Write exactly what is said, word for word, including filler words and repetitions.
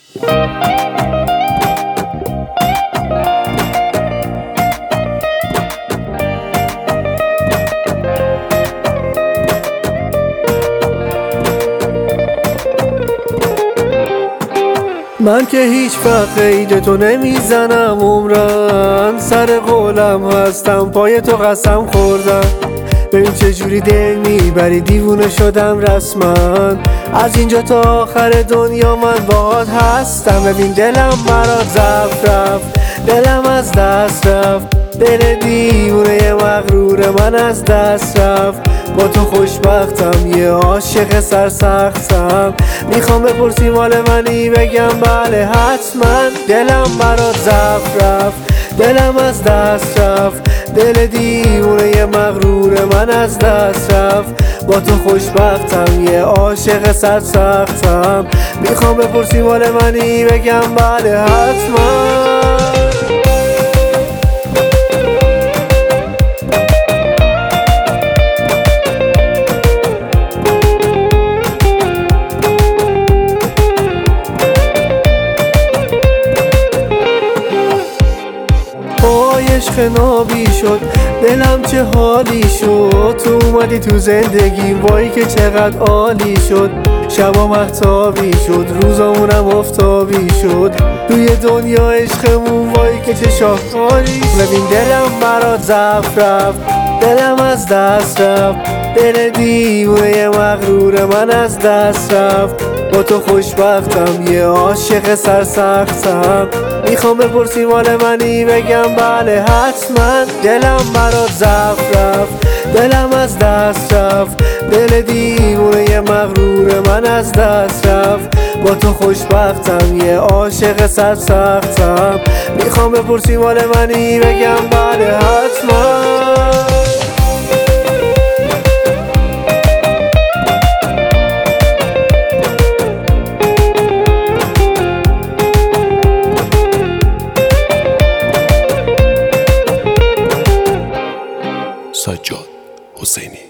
من که هیچ وقت قید تو نمیزنم عمرن، سر قولم هستم پای تو قسم خوردم. ببین چجوری دل میبری، دیوونه شدم رسما. از اینجا تا آخر دنیا من باهات هستم. ببین دلم برات ضعف رفت، دلم از دست رفت، دل دیوونه مغرور من از دست رفت. با تو خوشبختم، یه عاشق سرسختم. میخوام بپرسی مال منی، بگم بله حتما. دلم برات ضعف رفت، دلم از دست رفت، دل دیوونه مغرور من از دست رفت. با تو خوشبختم، یه عاشق سرسختم. میخوام بپرسی مال منی، بگم بله حتما. عشق نابی شد دلم، چه حالی شد. تو اومدی تو زندگی، وای که چقدر عالی شد. شبا مهتابی شد، روزامونم آفتابی شد. توی دنیا عشقمون وای که چه شاهکاری. ببین دلم برات ضعف رفت، دلم از دست رفت، دل دیوونه مغرور من از دست رفت. با تو خوشبختم، یه عاشق سرسختم. میخوام بپرسی مال منی، بگم بله حتما. دلم برات ضعف رفت، دلم از دست رفت، دل دیوونه مغرور من از دست رفت. با تو خوشبختم، یه عاشق سرسختم. میخوام بپرسی مال منی، بگم بله حتما. سجاد حسینی.